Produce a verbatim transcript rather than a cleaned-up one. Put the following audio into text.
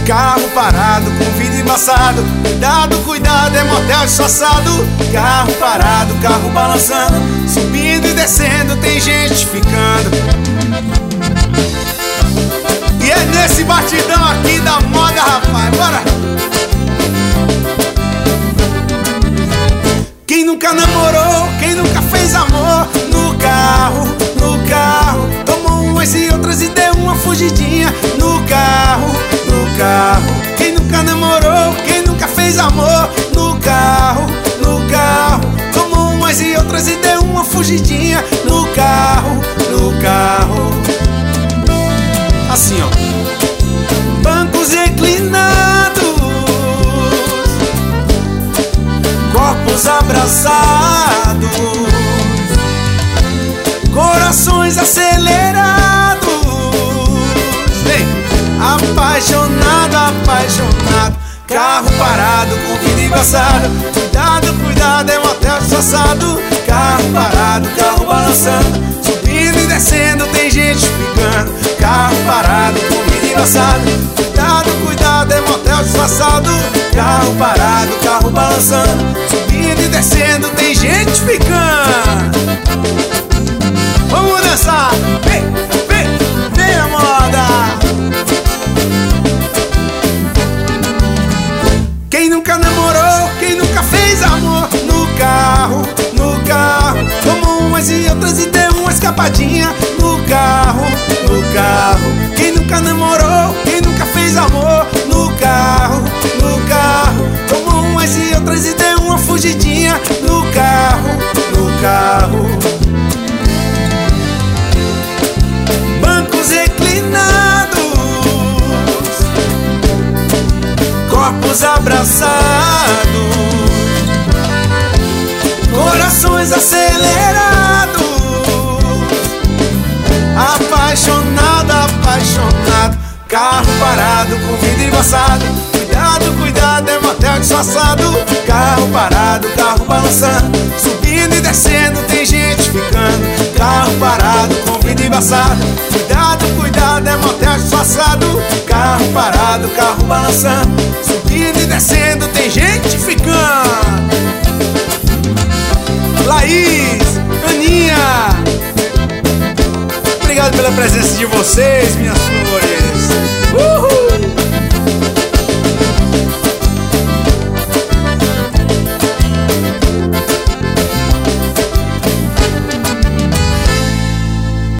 Carro parado com vidro embaçado, cuidado, cuidado, é motel disfarçado. Carro parado, carro balançando, subindo e descendo, tem gente ficando. E é nesse batidão aqui da moda, rapaz, bora! Quem nunca namorou, quem nunca fez amor no carro, no carro, tomou umas e outras e deu uma fugidinha no carro, no carro. Quem nunca namorou, quem nunca fez amor no carro, no carro, tomou umas e outras e deu uma fugidinha no carro, no carro. Assim, ó. Bancos reclinados, corpos abraçados, corações acelerados. Vem! Apaixonado, apaixonado, carro parado com vidro embaçado. Cuidado, cuidado, é motel disfarçado. Carro parado, carro balançando, subindo e descendo, tem gente ficando. Carro parado com vidro embaçado. Cuidado, cuidado, é motel disfarçado. Carro parado, carro balançando, subindo e descendo, tem gente ficando. Vamos dançar! Vem, vem, vem a moda! Quem nunca namorou, quem nunca fez amor no carro, no carro, tomou umas e outras e deu uma escapadinha no carro, no carro. Quem nunca namorou, quem nunca fez amor no carro, no carro, tomou umas e outras e deu uma fugidinha no carro, no carro. Bancos reclinados, corpos abraçados, corações acelerados. Apaixonado, apaixonado, carro parado com vidro embaçado. Cuidado, cuidado, é motel disfarçado. Carro parado, carro balançando, subindo e descendo, tem gente ficando. Carro parado com vidro embaçado. Cuidado, cuidado, é motel disfarçado. Carro parado, carro balançando, subindo e descendo, tem gente ficando. Laís, Aninha, obrigado pela presença de vocês, minhas flores.